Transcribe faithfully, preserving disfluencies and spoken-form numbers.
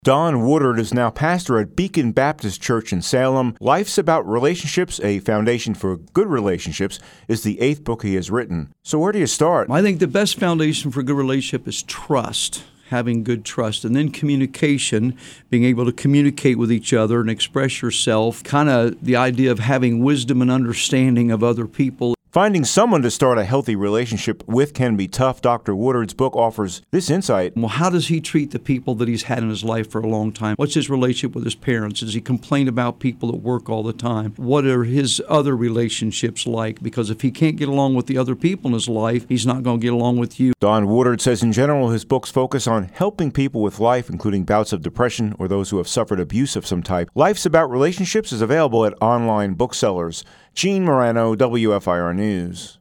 Don Woodard is now pastor at Beacon Baptist Church in Salem. Life's About Relationships, a foundation for good relationships, is the eighth book he has written. So where do you start? I think the best foundation for a good relationship is trust, having good trust, and then communication, being able to communicate with each other and express yourself, kind of the idea of having wisdom and understanding of other people. Finding someone to start a healthy relationship with can be tough. Doctor Woodard's book offers this insight. Well, how does he treat the people that he's had in his life for a long time? What's his relationship with his parents? Does he complain about people at work all the time? What are his other relationships like? Because if he can't get along with the other people in his life, he's not going to get along with you. Don Woodard says in general his books focus on helping people with life, including bouts of depression or those who have suffered abuse of some type. Life's About Relationships is available at online booksellers. Gene Marano, W F I R News.